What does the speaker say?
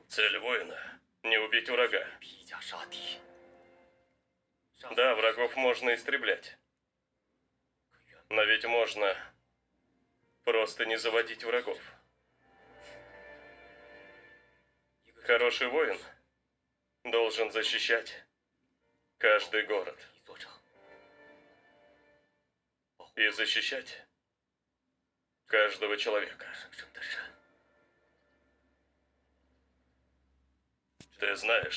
Цель воина – не убить врага. 披甲杀敌， Да, врагов можно истреблять. Но ведь можно просто не заводить врагов. Хороший воин должен защищать каждый город. 一座城， И защищать каждого человека. 神圣的山。 Ты знаешь,